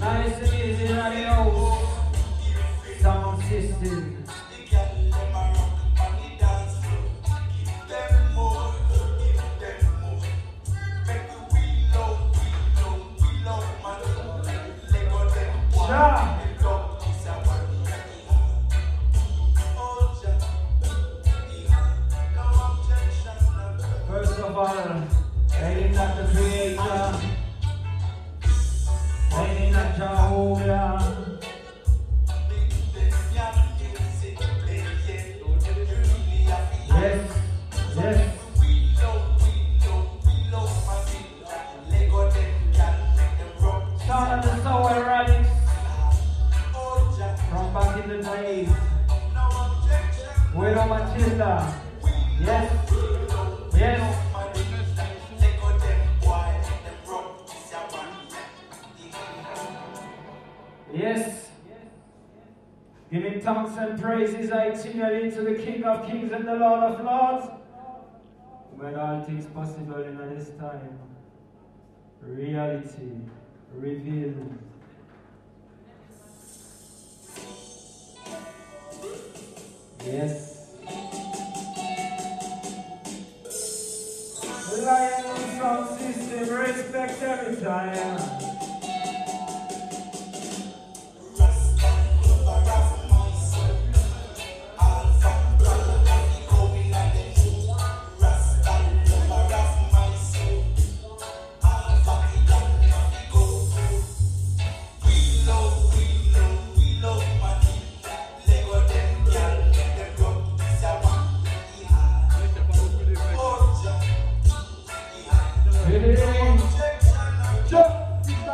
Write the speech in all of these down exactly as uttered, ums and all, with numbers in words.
Nice and easy on the house. Sound system. Yeah. First of all, aiming at the Creator, aiming at Jehovah. Yes, yes. Sound of the Soul Erotics from back in the days. Widow Matilda. Yes, yes. Yes. Giving thanks and praises itinerary to the King of Kings and the Lord of Lords. When all things possible in this time. Reality revealed. Yes. Lion sound system, respect every time. Jump!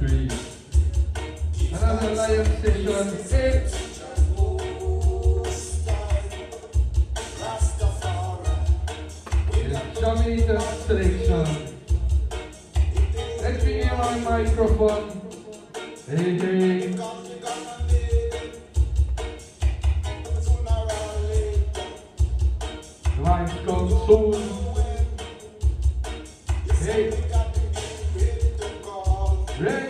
three. Another lion session eight. Jamaican selection. Let me hear my microphone. Hey, hey. Lines come soon. Hey. Ready?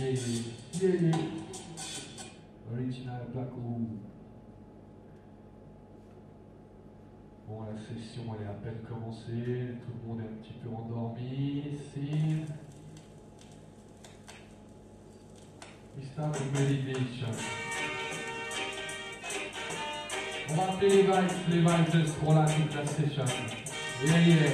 Yeah, yeah, yeah. Original Black Room. Bon, la session elle est à peine commencée, tout le monde est un petit peu endormi ici. We start with meditation. On va appeler les vibes, les vibes juste pour la toute la session. Yeah, yeah.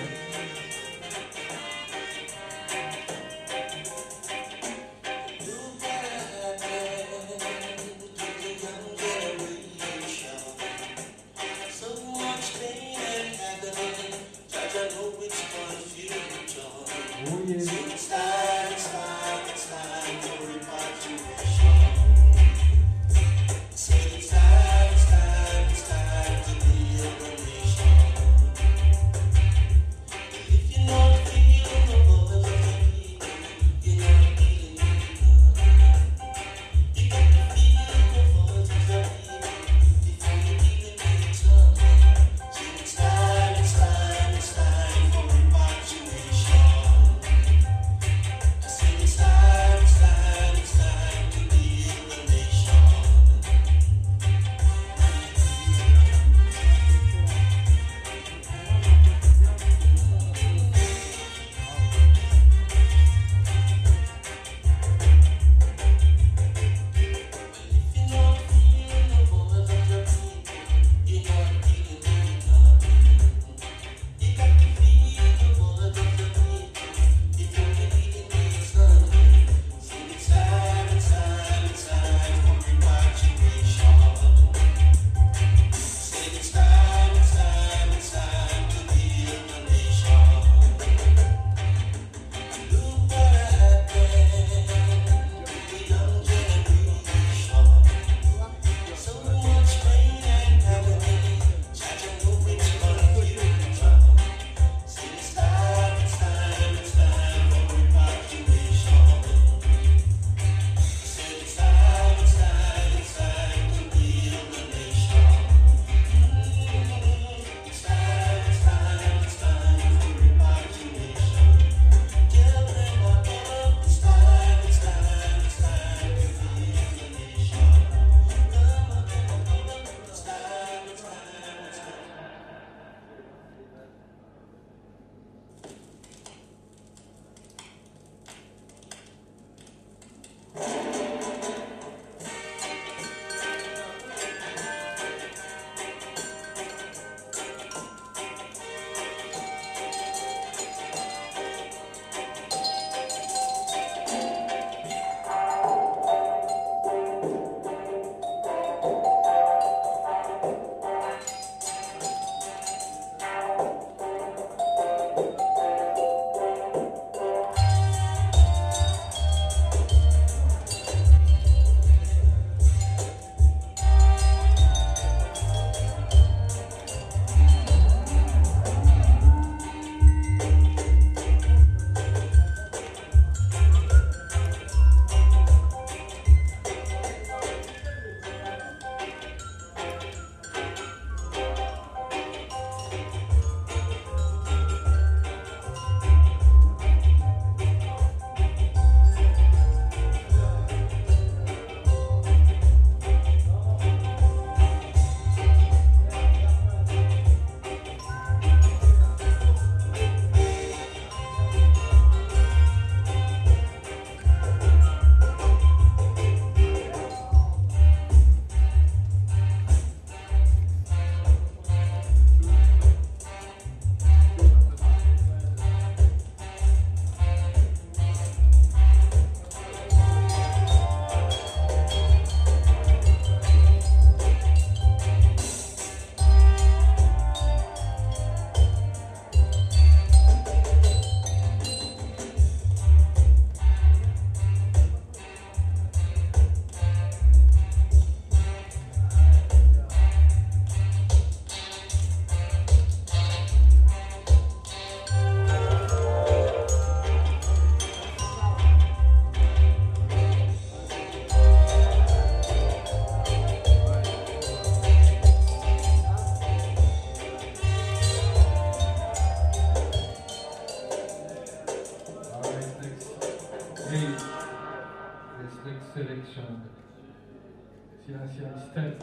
selection. Sia sia step.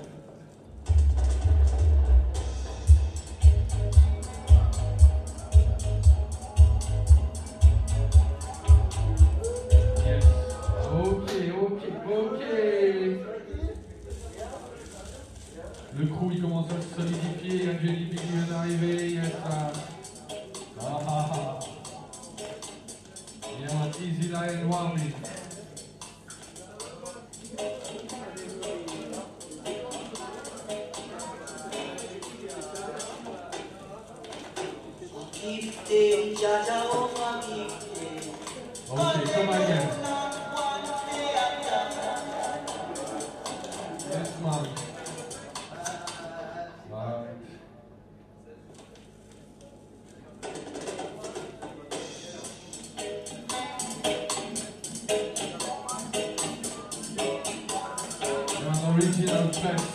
Yes. Ok, ok, ok. Le crew il commence à se solidifier. Angeli Biggie vient d'arriver. Yes. Ah ah ah. Il y a un easy line warming. Okay, come again. Yes, man. Right. You're an original best.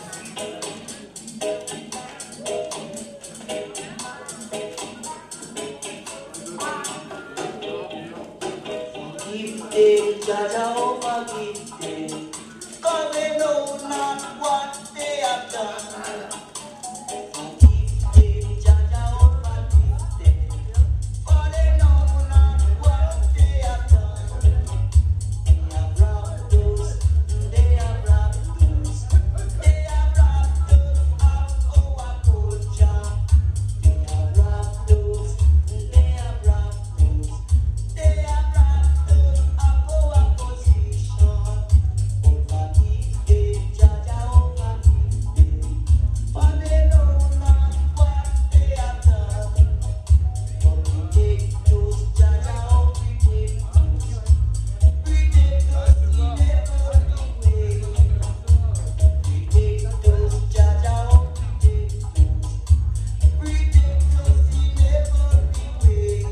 Jaja over give them, 'cause they know not what they have done. Give them Jaja over give them, 'cause they know not what they have done. They have robbed us, they have robbed us, they have robbed us of our culture. They have robbed us, they have robbed us, they have robbed us of our position. Overgive them, Jaja overgive them, for they know not what they have done. But we take those Jaja out, we take those, we take those in every way. We take those Jaja out, we take those, we take those in every way.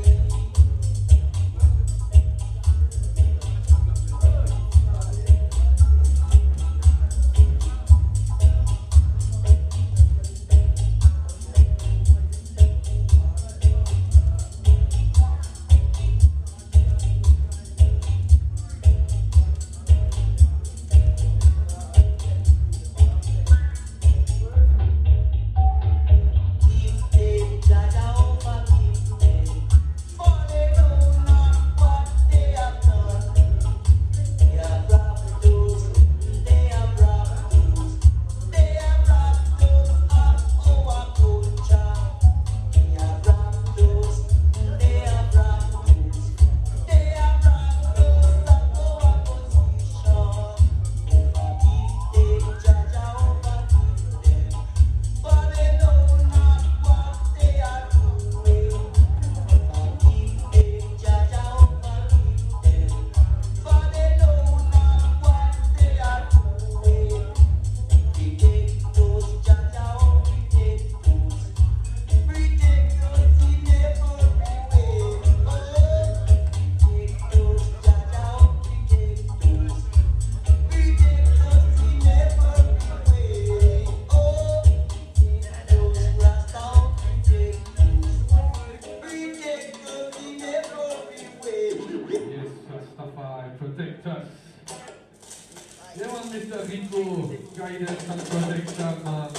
Give them Jaja overgive them, for they know not what they have done. They have robbed us, they have robbed us, they have robbed us of our culture. They have robbed us, they have robbed us, they have robbed us of our position. Overgive them, Jaja overgive them, for they know not what they are doing. Overgive them, Jaja overgive them, for they know not what they are doing. We take those Jaja out, we take those, we take those in every way. Oh, we take those Jaja out, we take those, we take those in every way. Oh, we take those Rasta out, we take those, we take those in every way. Yes, Rastafari, protect us. Yeah, man, Mister Rico, guidance and protection, man.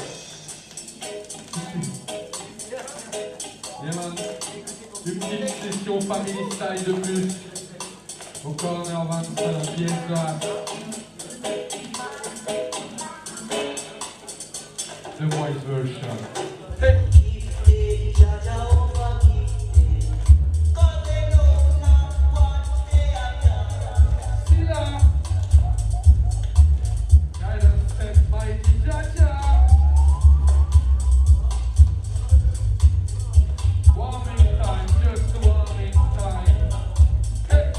Yeah, man, une petite session family style de plus. Au corner vingt-cinq, pièce là. The voice version. Hey! Give them Jaja overgive them, 'cause they know not what they have done. Silla! Guidance step mighty Jaja! Warming time, just warming time. Hey!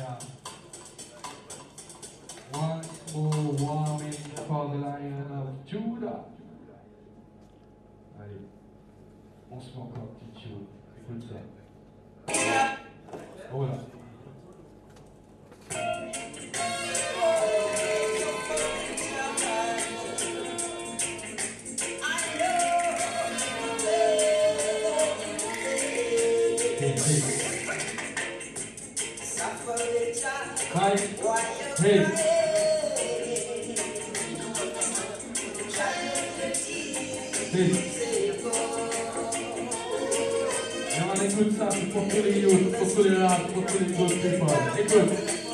Yeah. Once more warming for the Lion of Judah. Allez, on se met encore un petit chose. Écoute ça. Oh là. Five, three. Six. Et on écoute ça pour tous les youths, pour tous les rap, pour tous les autres people. Écoute.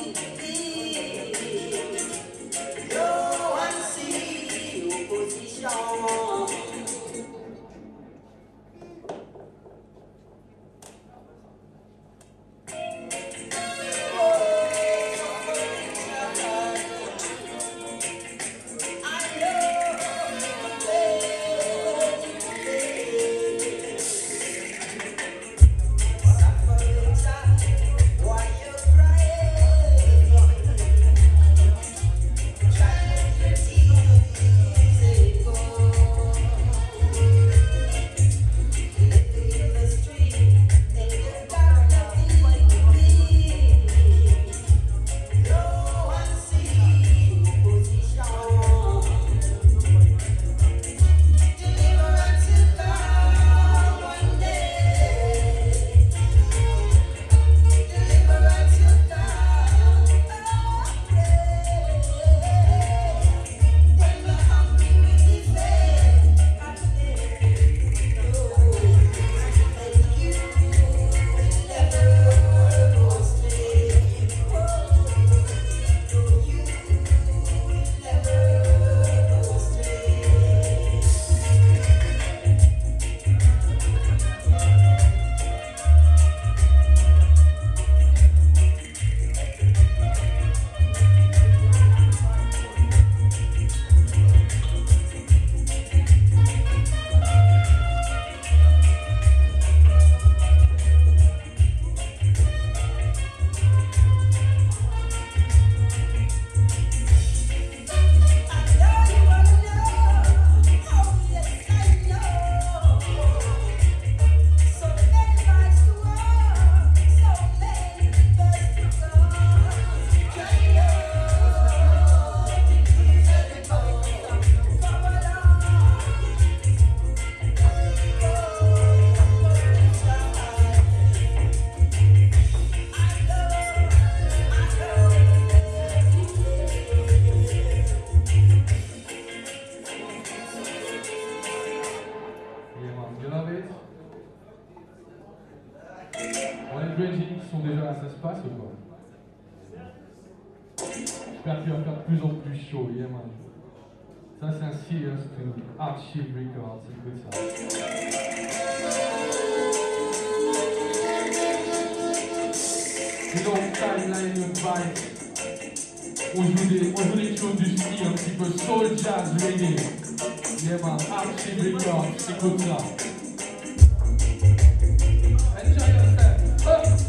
J'espère qu'il va faire de plus en plus chaud, yeah man. Ça c'est un serious to Archive Records, écoute ça. C'est donc Timeline Advice. On joue des, on joue des tunes du style un petit peu soul jazz reggae. Yeah man, Archive Records, écoute ça. Enjoy yourself. Oh.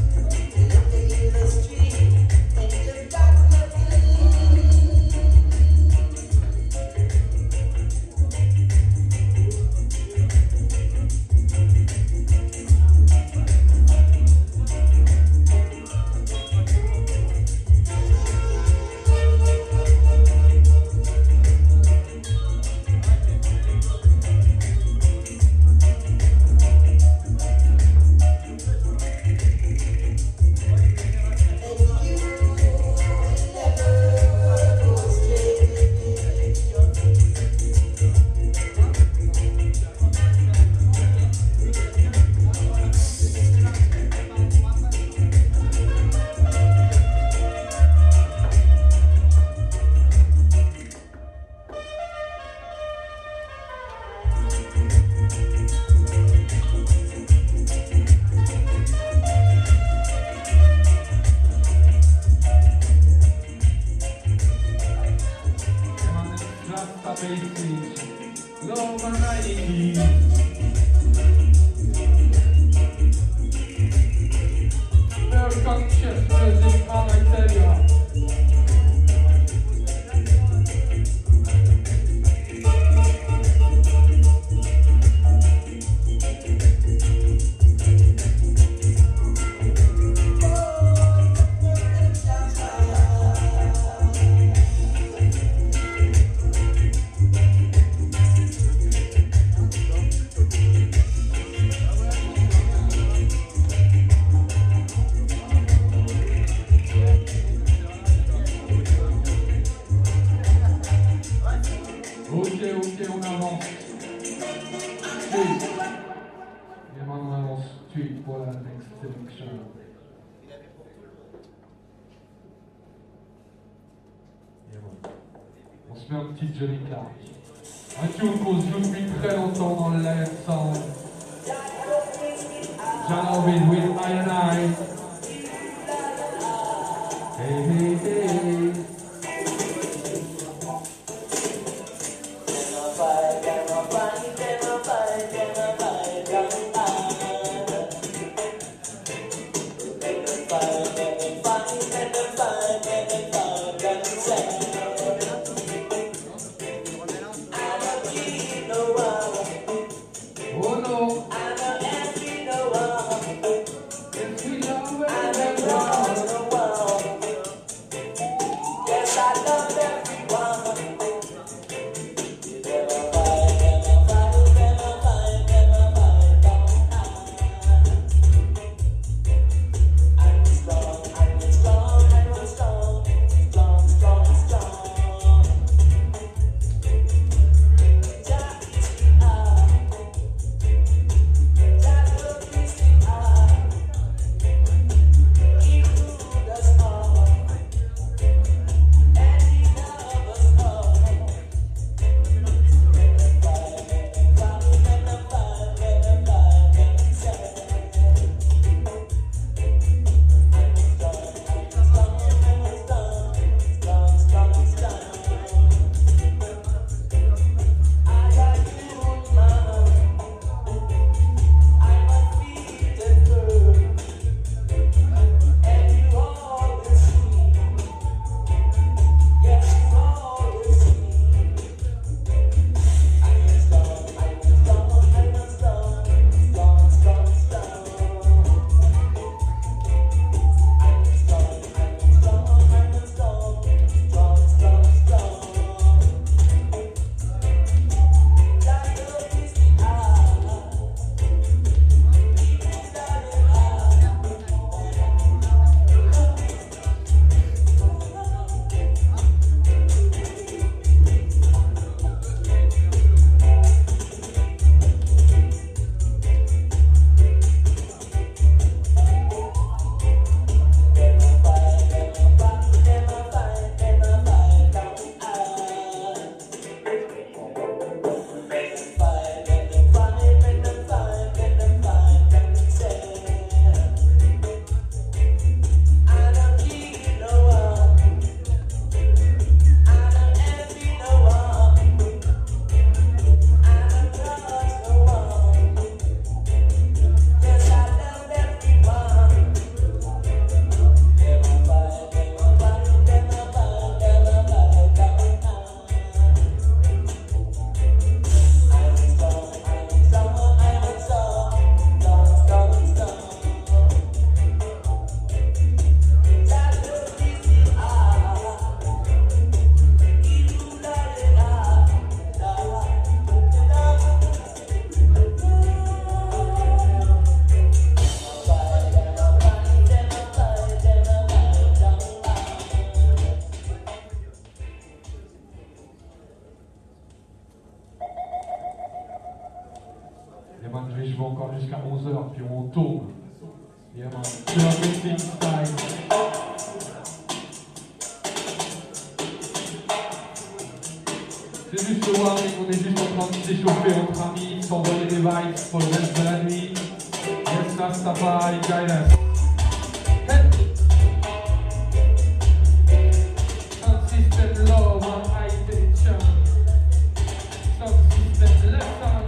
Love and riding very conscious music, all I say. avance. Street. Yeah man, on avance street pour la next selection. Yeah man. On se met un petit Johnny Clark. Un tune qu'on se joue depuis très longtemps dans le live sound. Janowin with I and I. Hey, hey, hey. Je vais encore jusqu'à onze heures, puis on tourne. Yeah, man. Everything style. C'est juste le warning, on est juste en train de s'échauffer entre amis, s'envoyer des vibes pour le reste de la nuit. Yes, Rastafari, guidance. Hey. Sound system low, one high tension. Sound system left hand.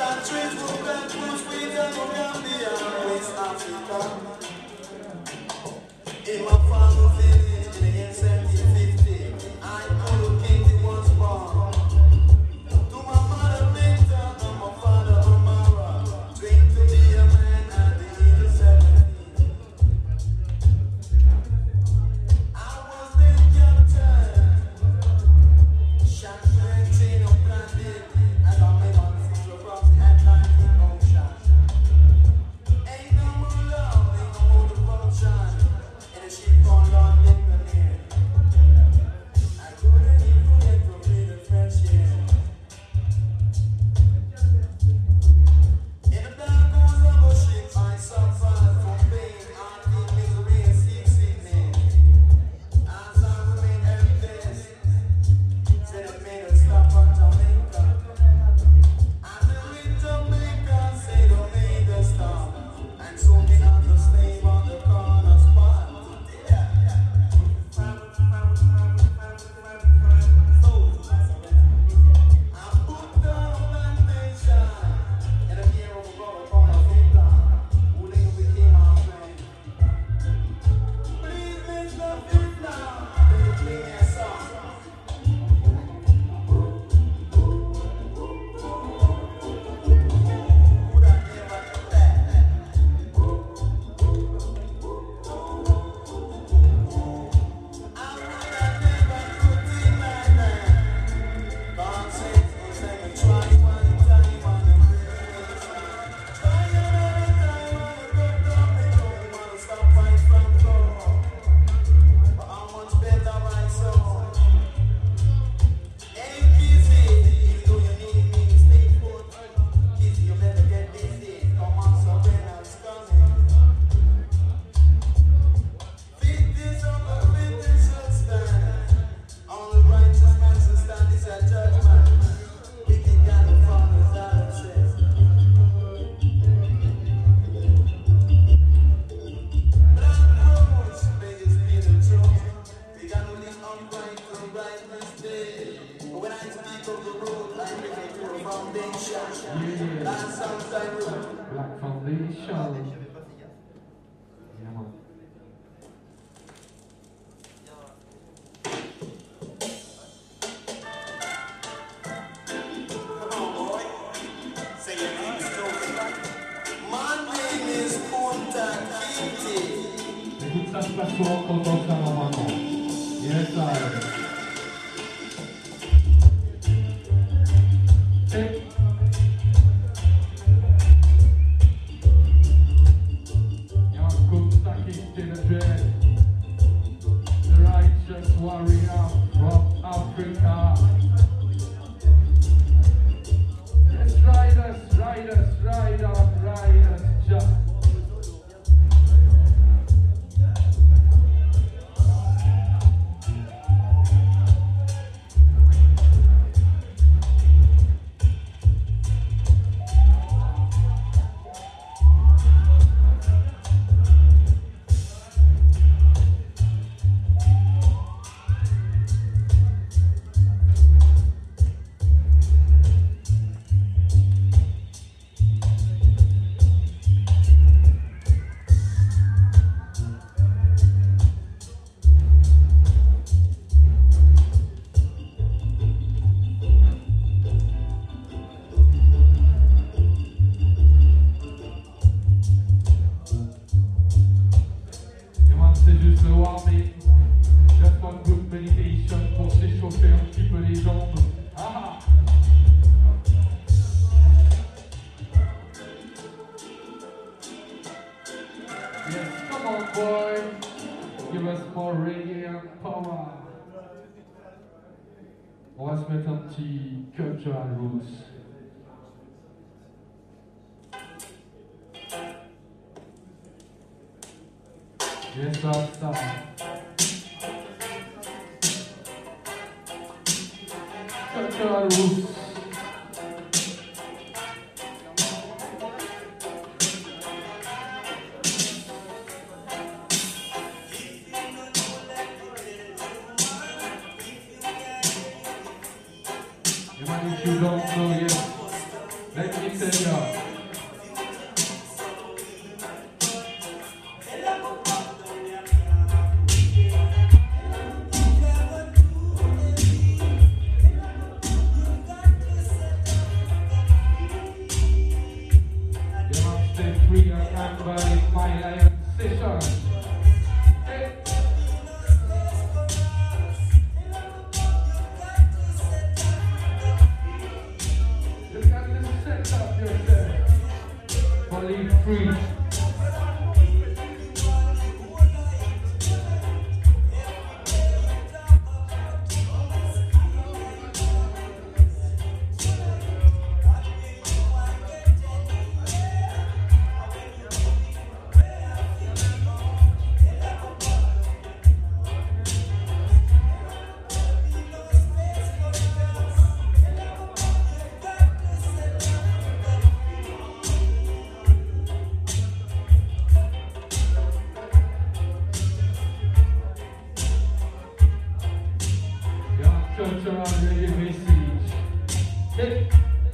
trees will plant fruit trees and Gambia and West Africa. In my father's village in the year seventeen fifty, I Kulu King was born. To my mother Binta and my father Amara, dream to be a man at the age of seventeen. I was then captured, shot twenty of planted, and I made on the field across the Atlantic Ocean. Ain't no more love, ain't no more devotion. And she called on Nicolet. I couldn't even get to be the fresh air. In the dark hours of a ship, I suffered from pain, heartache, misery, and seasickness. As I remained helpless, said it made us stop at Jamaica. And the wind Jamaica said it made us stop. And so me on the slave on the corner spot. Black Foundation. Yeah, man. Come on, boy. Say your name is Toby. My name is Punta Kinte. Écoute, ça se passe souvent quand on ça normalement. Yes, I. Hey. Young Kunta Kinte the Dread, the righteous warrior from Africa. Yes, riders, riders, riders, riders, just. C'est juste le warming, just one good meditation pour s'échauffer un petit peu les jambes. Ah. Yes, come on boy, give us more reggae and power. On va se mettre un petit cultural roots. Yes, that's that. Cultural roots. Even if you don't know yet, Let me tell you. My Lion Session. Hey. You got to set up yourself. Believe free. Cultural reggae message. Hey.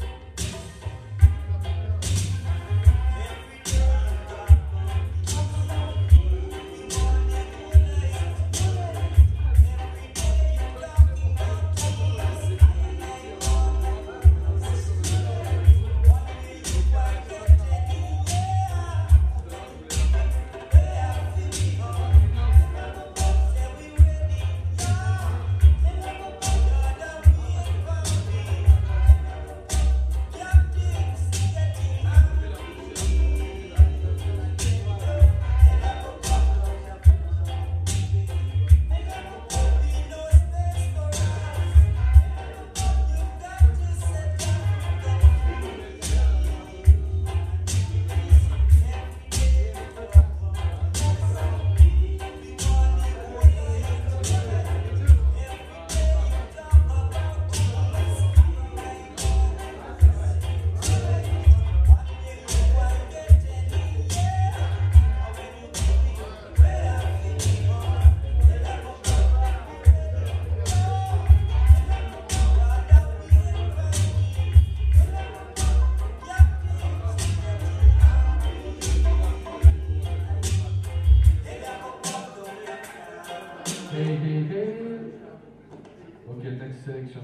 Hey, hey, hey. Ok, next selection.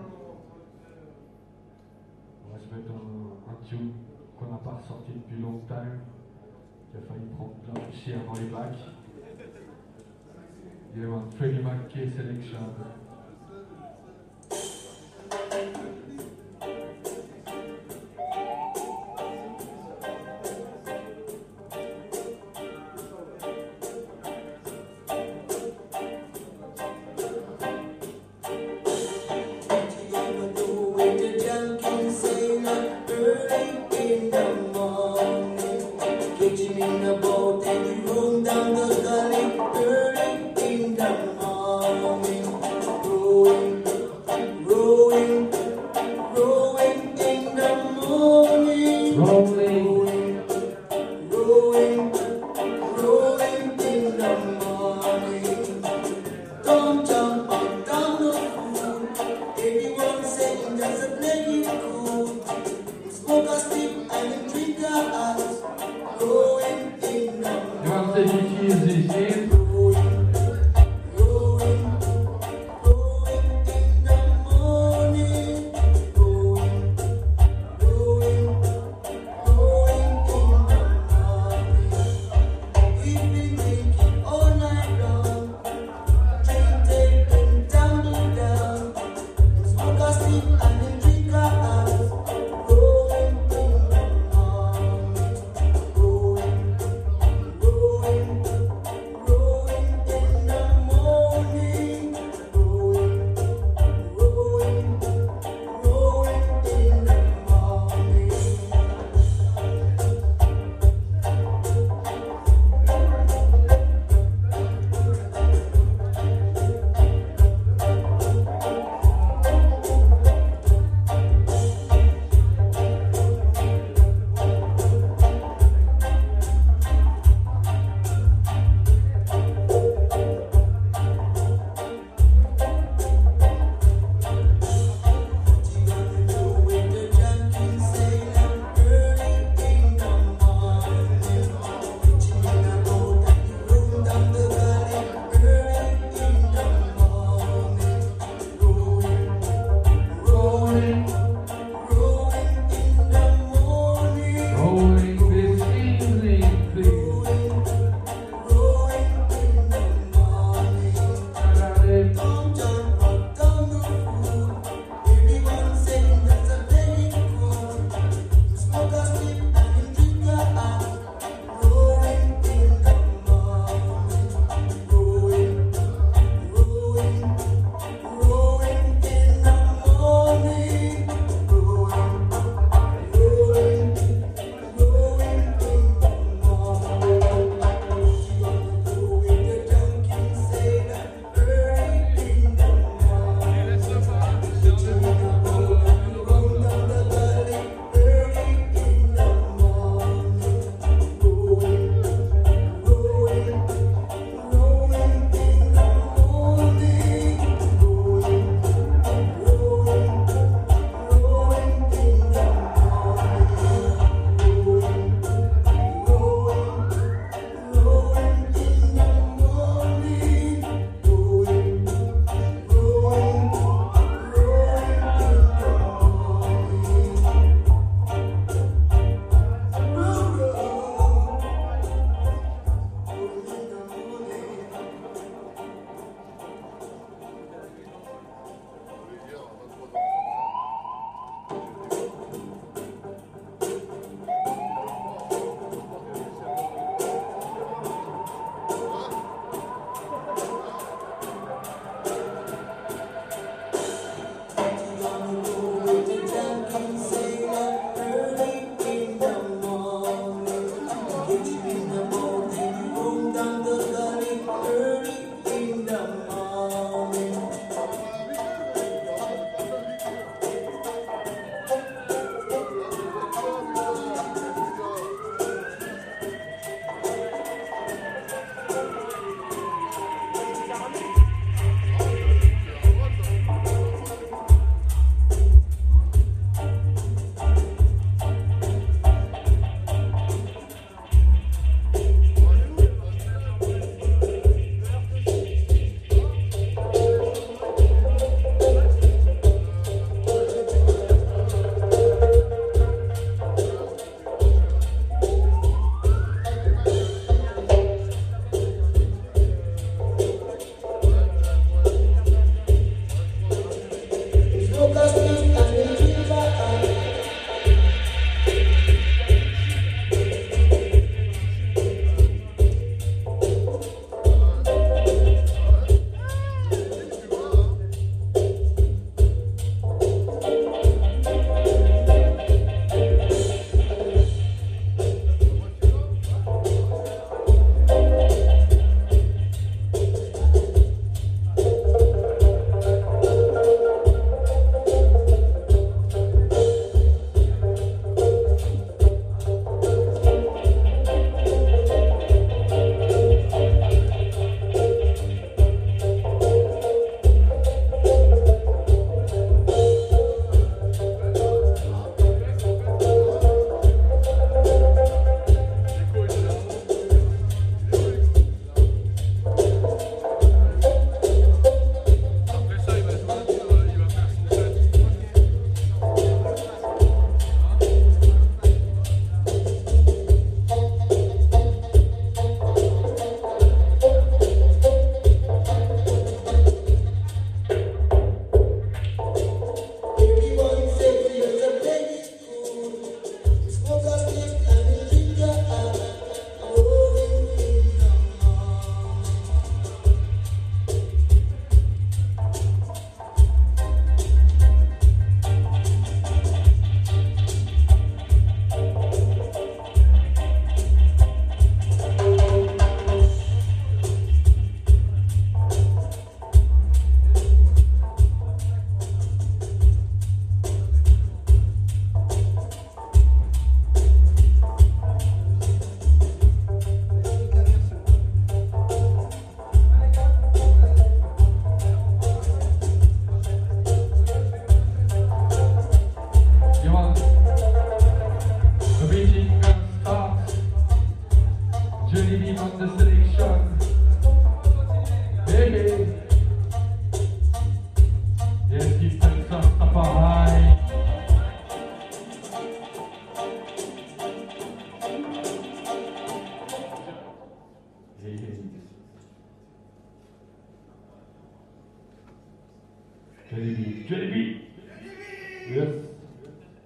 On va se mettre un, un tune qu'on n'a pas ressorti depuis longtemps, qui a failli prendre plein de chiens dans les bacs. Il y a un Freddie McKay selection. Down the gully, early in the morning.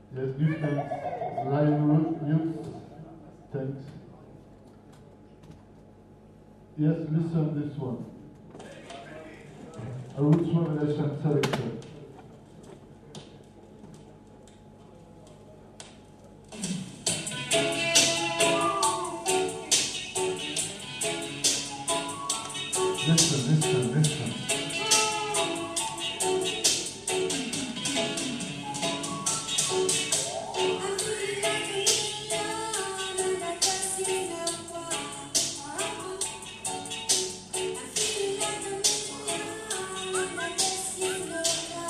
Yes, give thanks. Lion youth, thanks. Yes, listen this one. A Roots Revelation selection. Listen, listen, listen. I feel like a million and I just see no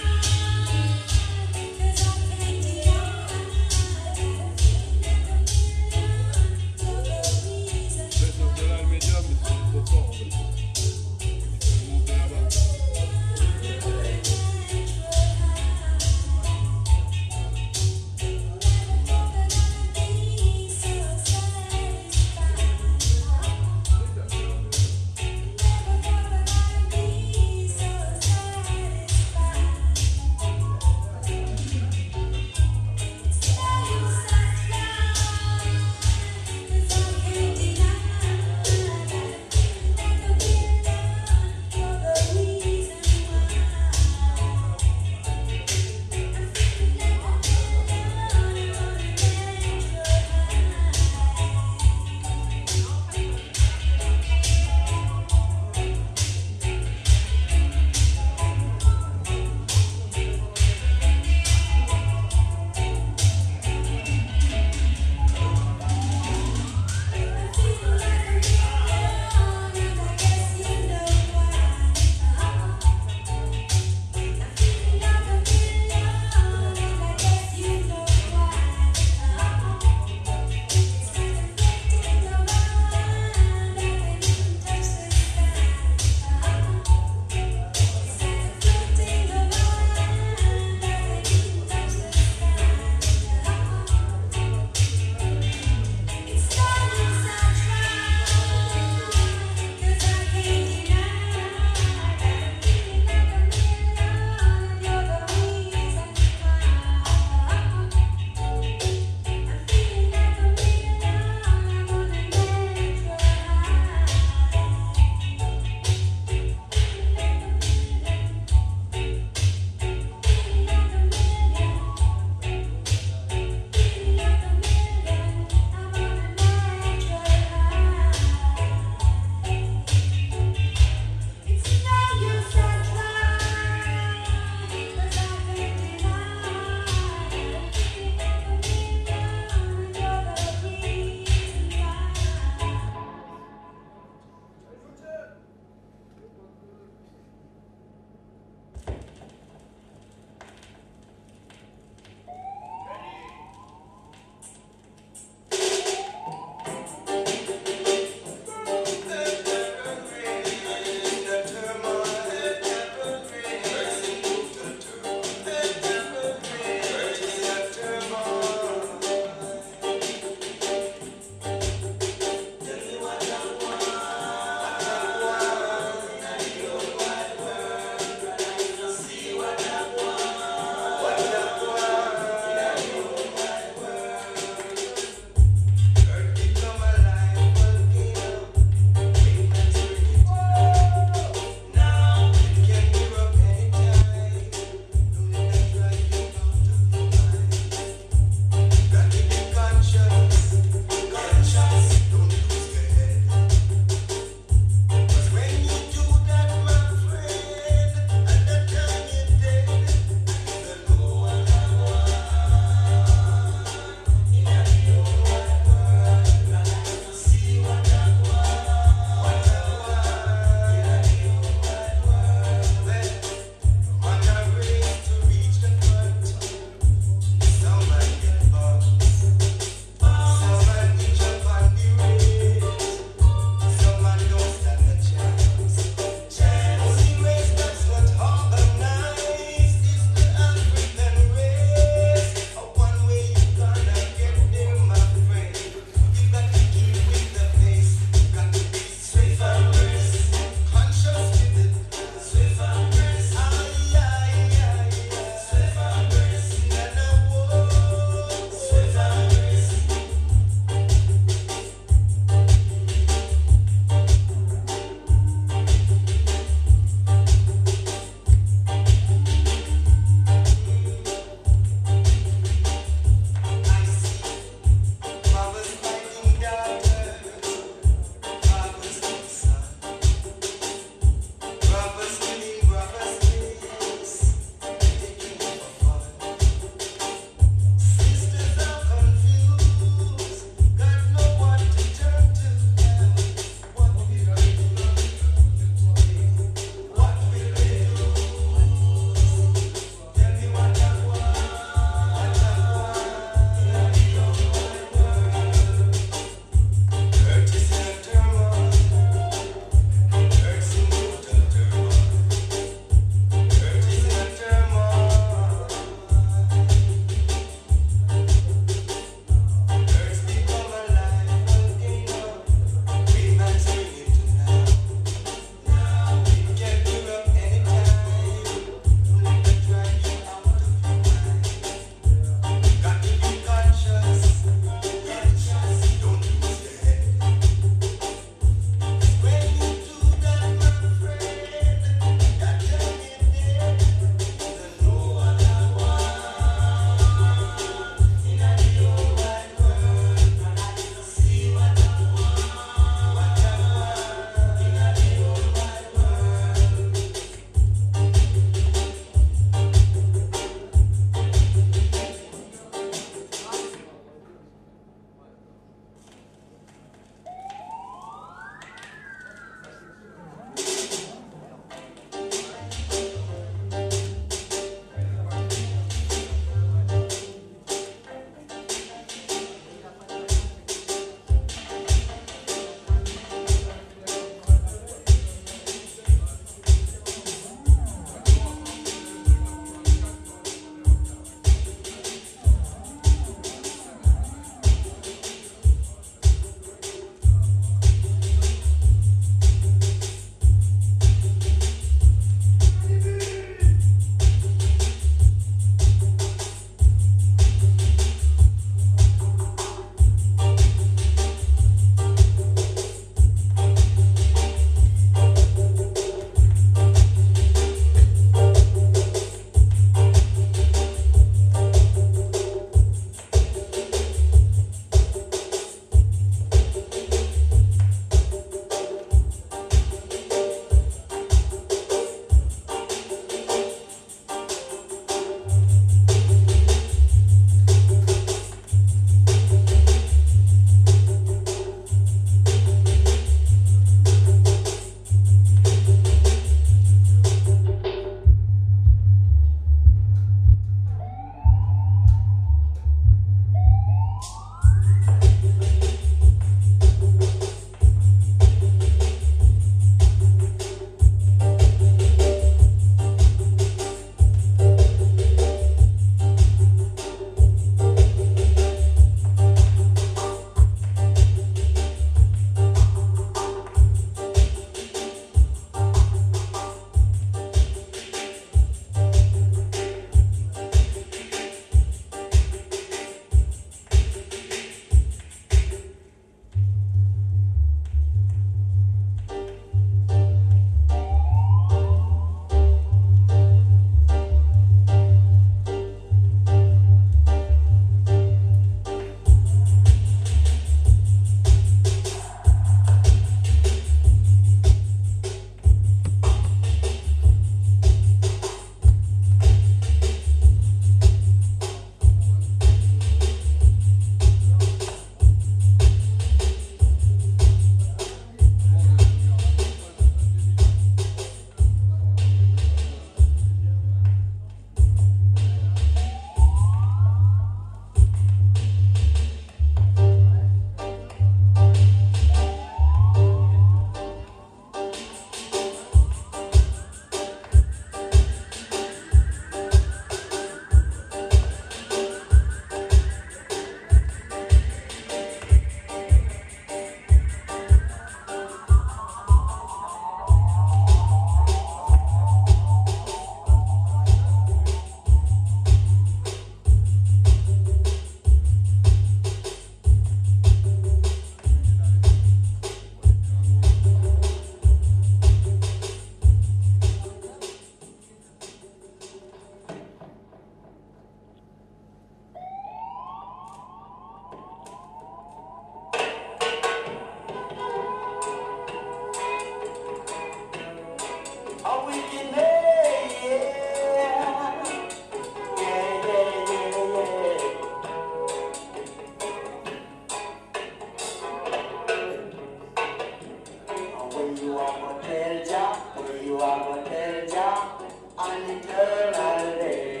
eternally.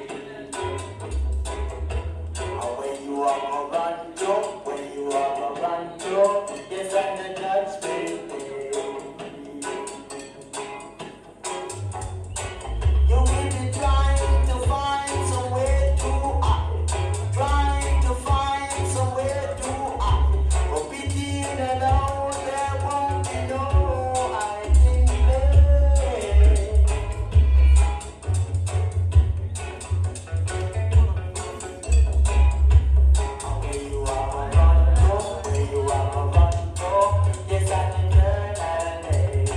And when you are a run to, when you are a run to, yes, and the judgment day. You will be trying to find some way to act, trying to find some way to act. But pity the Lord, there won't be no hiding place. And where you are a run to, where you are a run to, yes, and eternally.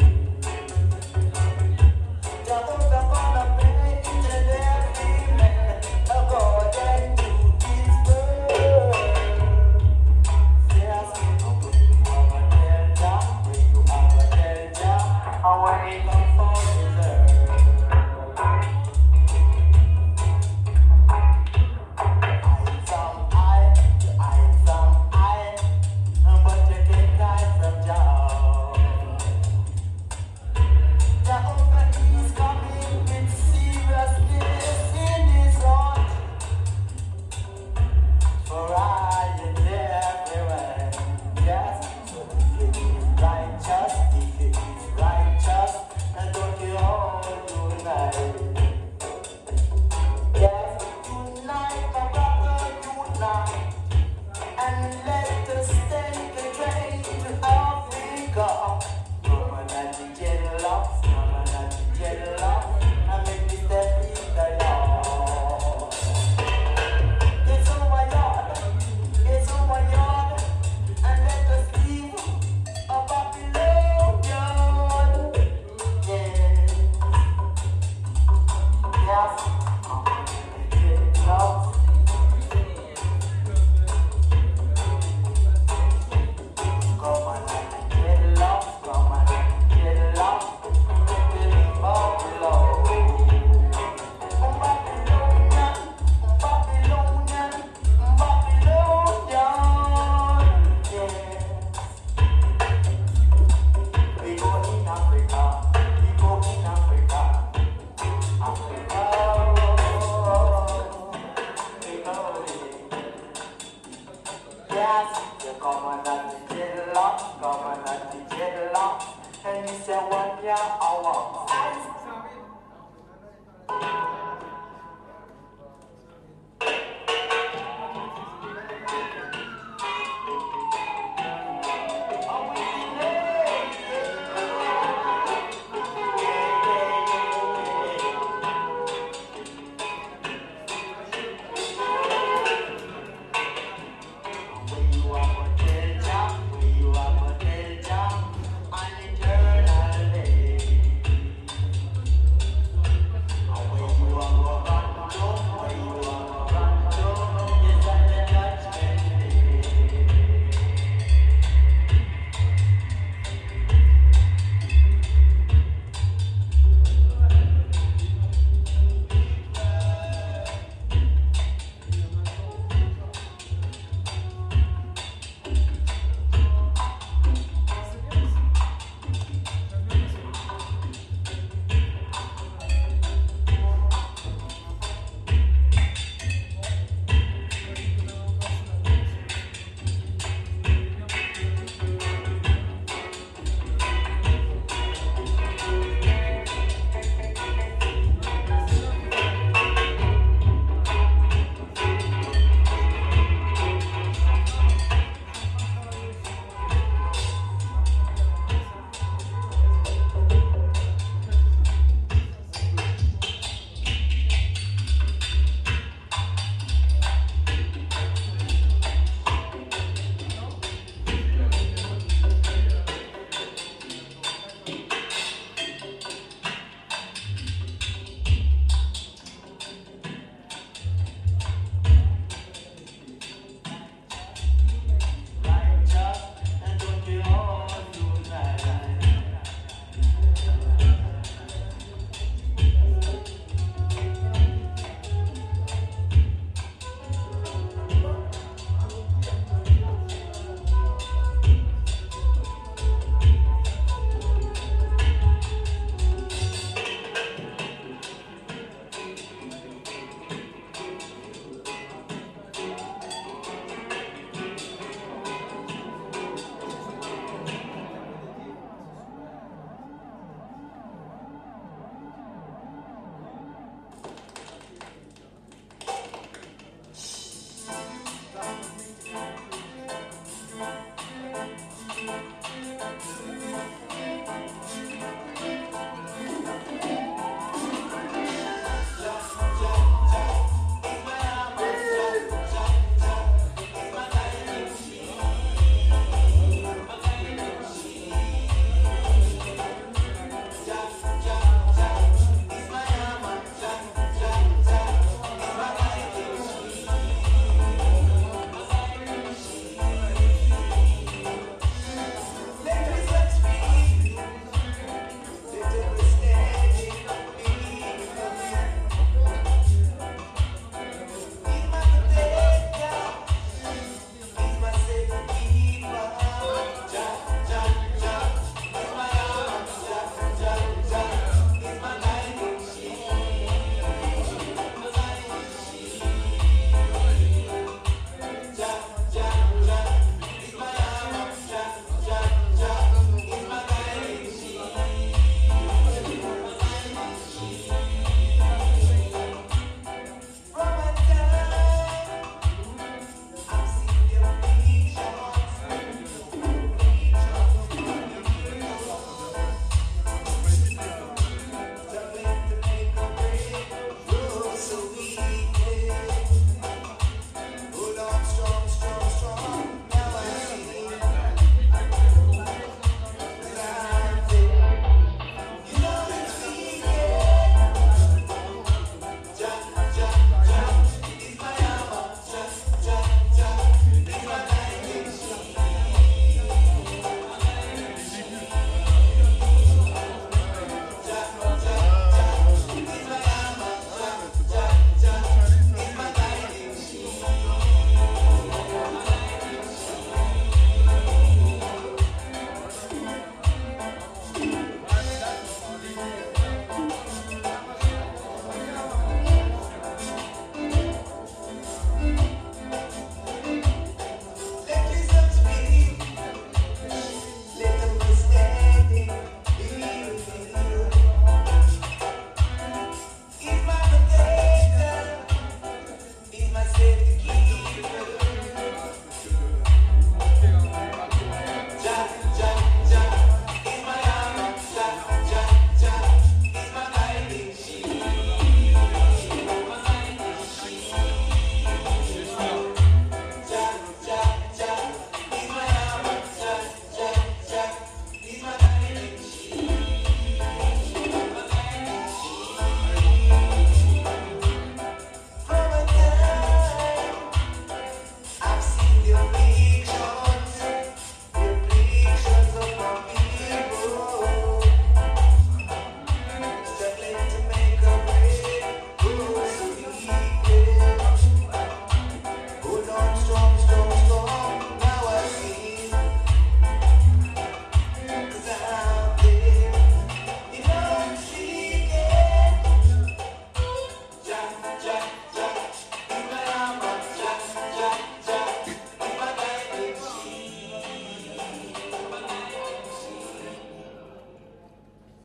Jehovah gonna pay each and every man according to his word. Yes, when you have a delta, when you have a delta, and when it comes for dessert. I some I, I some I, but you can't hide from Jah. Jehovah is coming with seriousness in his heart. For I and everywhere. Yes, so if it is righteous, if it is righteous, and don't you hold tonight. Yes, tonight, my brother, tonight. And let us take a train to Africa. Mama not the jealous, mama not the jealous, and make me step in the yard. It's on my yard, it's on my yard, and let us leave a Babylonian. Yeah. Yes.